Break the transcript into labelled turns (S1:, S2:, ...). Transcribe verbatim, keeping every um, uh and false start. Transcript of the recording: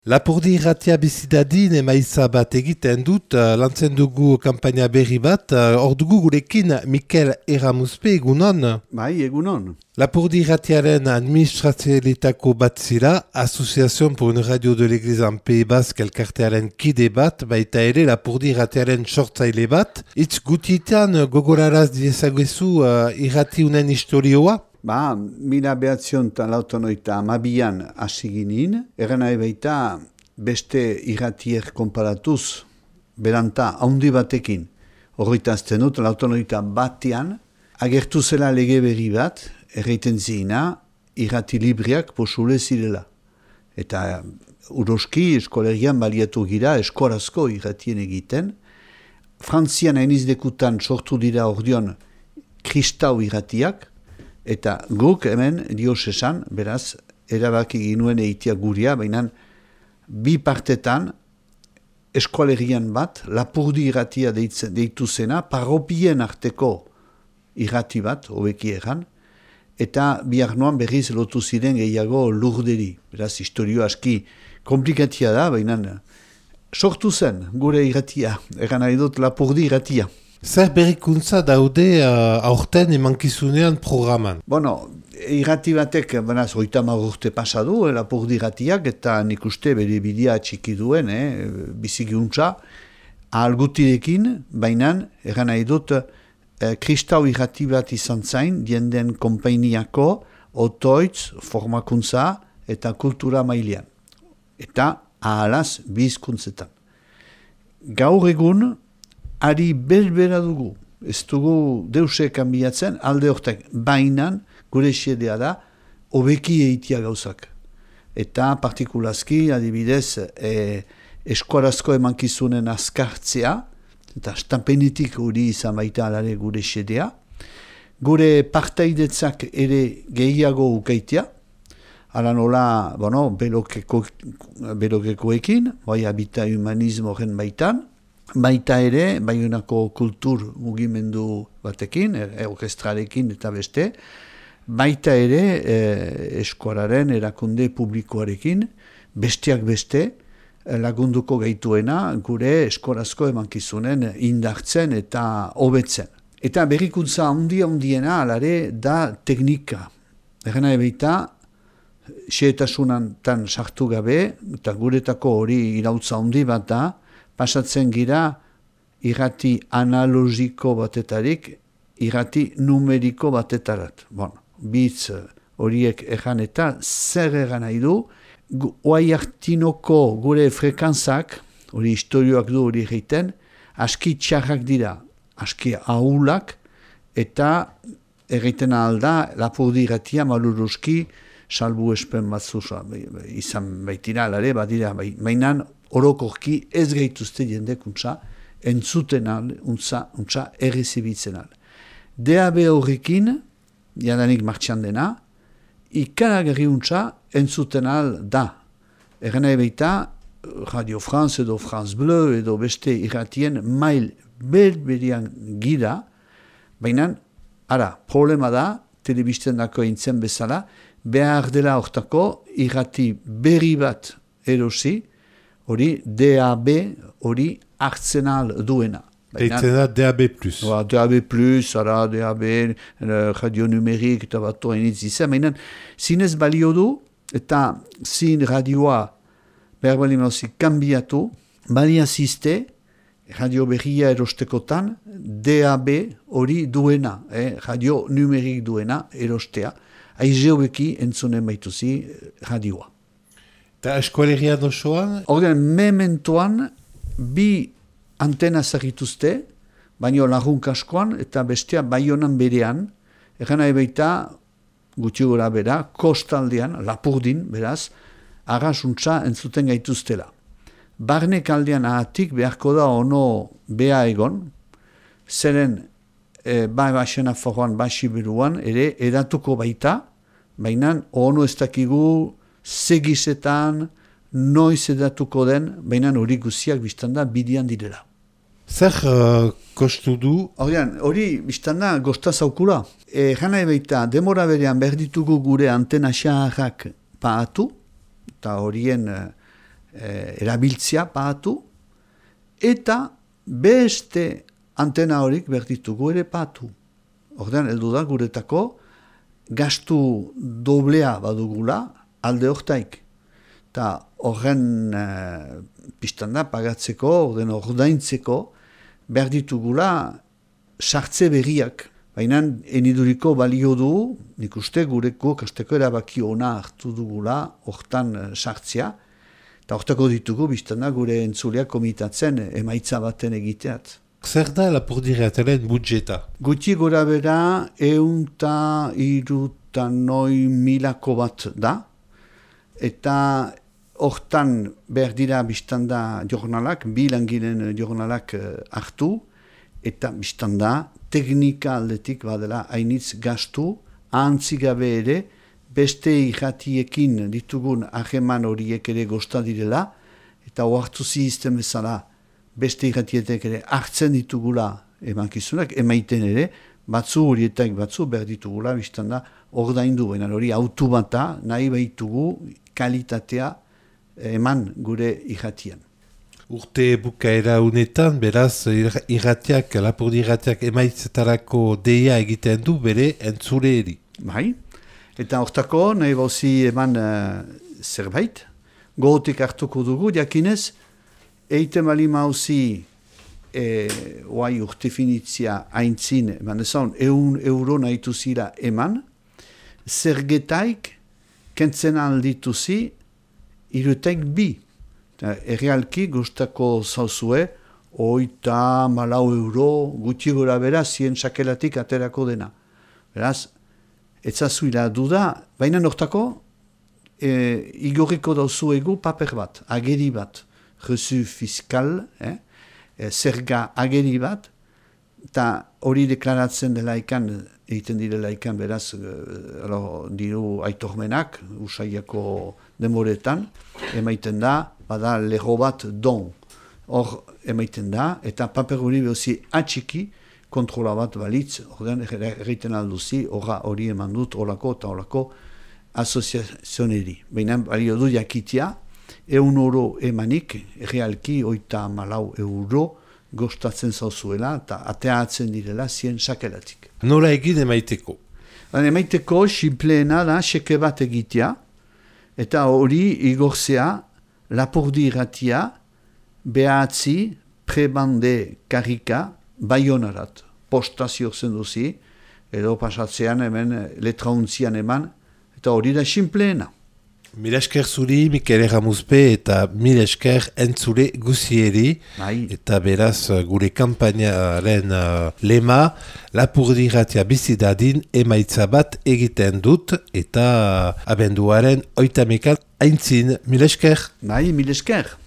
S1: Lapurdi irratia bizidadin emaitza bat egiten dut, uh, lantzen dugu kampaina berri bat, uh, hor dugu gurekin Mikel Erramuzpe egunon.
S2: Bai, egunon.
S1: Lapurdi irratiaren administrazioetako bat zira, Association pour une radio de l'Église en Pays Basque elkartearen kide bat, baita ere Lapurdi irratiaren sortzaile bat. Itz gutietan gogoraraz diezaguezu uh, irrati unen historioa?
S2: Ba, mila behatzion eta lautonoita amabian hasi ginen, eran nahi baita beste irratier konparatuz, beranta haundi batekin, horreita azten dut, lautonoita batean, agertu zela lege berri bat, erreiten zina, irrati libriak posule zirela. Eta uroski eskolerian baliatu gira, eskorazko irratien egiten, Frantzian hainizdekutan sortu dira ordion kristau irratiak, eta guk hemen diosesan, beraz, erabaki ginuen eitia guria, baina bi partetan eskualerian bat, Lapurdi irratia deitzen, deitu zena, parropien arteko irrati bat, hobeki egan, eta bihar noan berriz lotu ziren gehiago Lurderi. Beraz, historio aski komplikatia da, baina sortu zen gure irratia, egan nahi dut Lapurdi irratia.
S1: Zer berrikuntza daude uh, aurten emankizunean programan?
S2: Bueno, irrati batek, banaz, oitama urte pasadu, eh, Lapurdi irratiak, eta nik uste bere bidea txiki duen, eh, bizigiuntza, ahalgutirekin, bainan, eran nahi dut, eh, kristau irrati bat izan zain, dienden konpainiako, otoitz, formakuntza, eta kultura mailean. Eta ahalaz bizkuntzetan. Gaur egun, ari berbera dugu, ez dugu deuse kanbiatzen, alde hortek bainan, gure xedea da, hobeki eitia gauzak. Eta partikulazki, adibidez, e, eskuarazko emankizunen azkartzea, eta estampenetik hori izan baita alare gure xedea, gure partaidetzak ere gehiago ukaitea, ala nola, bueno, belokeko, belokekoekin, bai habita humanismo gen baitan, baita ere, Baionako kultur mugimendu batekin, e, orkestrarekin eta beste, baita ere e, eskuararen erakunde publikoarekin, besteak beste, lagunduko gaituena gure eskuarazko emankizunen indartzen eta hobetzen. Eta berrikuntza handia handiena alare da teknika. Erena ebeita, xehetasunan tan sartu gabe, eta guretako hori irautza handi bat da, pasatzen gira irrati analogiko batetarik, irrati numeriko batetarat. Bon, bitz horiek egan eta zer egan nahi du, oai hartinoko gure frekantzak, hori historioak du hori egiten, aski txarrak dira, aski ahulak, eta egiten alda, Lapurdi irratia maluruski, salbu espen batzu izan baitira, alare, badira, mainan, orokorki ez gaituzte jendekuntza, entzuten al, untza, untza errezibitzen al. D A B horrekin, jadanik martxan dena, ikaragarri untza entzuten al da. Erena ebeita, Radio France edo France Bleu edo beste irratien mail berberian gira, baina, ara, problema da, telebisten dako eintzen bezala, behar dela hortako irrati berri bat erosi, hori D A B hori hartzen ahal duena.
S1: Deitzen da D A B plus.
S2: Ba, D A B plus, ara, D A B, radio numerik eta bat toenitz izan. Baina zinez balio du eta zin radioa behar bali mauzik kanbiatu, bali asiste radio berria erostekotan D A B hori duena, eh, radio numerik duena erostea. Aizeobeki entzunen baituzi radioa.
S1: Eta eskualerian osoan?
S2: Ordean, mementoan, bi antena zagituzte, baino lagunkaskoan, eta bestea Baionan berean, egan nahi baita, gutxi gora bera, kostaldean, Lapurdin, beraz, arrasuntza entzuten gaituztela. Barnek aldean ahatik beharko da ono bea egon, zeren e, bai baxena forroan, baxi beruan, ere edatuko baita, baina ono ez dakigu, segizetan, noiz edatuko den, baina hori guziak biztanda bidian direla.
S1: Zer uh, kostu du?
S2: Horrean, hori biztanda gostaz aukura. E, jana ebeita, demora berean berditugu gure antena xaharrak paatu, eta horien e, erabiltzia pagatu, eta beste antena horik berditugu ere patu. Ordean, heldu da guretako gastu doblea badugula alde hortaik. Eta horren e, pistan da pagatzeko, orden ordaintzeko, berditugula sartze berriak. Baina eniduriko balio du, nik uste gureko kasteko erabaki ona hartu dugula hortan sartzea, eta hortako ditugu biztana gure entzuleak komitatzen emaitza baten egiteat.
S1: Zer da lapurdi-irratiaren budjeta?
S2: Guti gora bera eunta iruta noi milako bat da, eta hortan behar dira biztanda jornalak, bi langileen jornalak hartu, eta biztanda teknika aldetik badela hainitz gastu, ahantzigabe ere, beste irratiekin ditugun aheman horiek ere gosta direla, eta ohartu zizten bezala, beste irratietek ere hartzen ditugula emankizunak, emaiten ere, batzu horietak batzu behar ditugula, biztanda ordaindu, baina hori autu bata nahi behitugu kalitatea eman gure irratien.
S1: Urte bukaera unetan, beraz, irratiak, lapurdi irratiak emaitzetarako deia egiten du bere entzuleeri.
S2: Bai, eta hortako nahi bauzi eman uh, zerbait, gogotik hartuko dugu, jakinez, eite mali mauzi e, oai urte finitzia haintzin, eman ezan, eun euro nahitu zira eman, zergetaik kentzen aldituzi, irutaik bi. Errealki guztako zauzue, oita malau euro gutxi gora bera zien sakelatik aterako dena. Beraz, etzazuila duda, baina nortako, e, igorriko dauzuegu paper bat, ageri bat, rezu fiskal, eh? e, zerga ageri bat, eta hori deklaratzen dela ikan, egiten direla ikan, beraz, e, alo, diru aitormenak, usaiako demoretan, emaiten da, bada lego bat don, hor emaiten da, eta paper hori behozi atxiki, kontrola bat balitz, ordean egiten alduzi, hori eman dut, horako eta horako asoziazioneri. Baina balio du jakitia, eun euro emanik, realki oita malau euro, gostatzen zauzuela, eta ateatzen direla zien sakelatik.
S1: Nola egin emaiteko?
S2: Emaiteko, simpleena da, seke bat egitea, eta hori igorzea, lapurdi irratia, behatzi, prebande karika, baionarat. Postazio zen duzi, edo pasatzean hemen, letrauntzian eman, eta hori da simpleena.
S1: Mil esker zuri, Mikel Erramuzpe, eta mil esker entzule guzieri,
S2: Bai.
S1: Eta beraz gure kampainaren uh, lema, lapurdi irratia bizidadin emaitza bat egiten dut, eta uh, abenduaren oitamekan aintzin, mil esker.
S2: Bai, mil esker.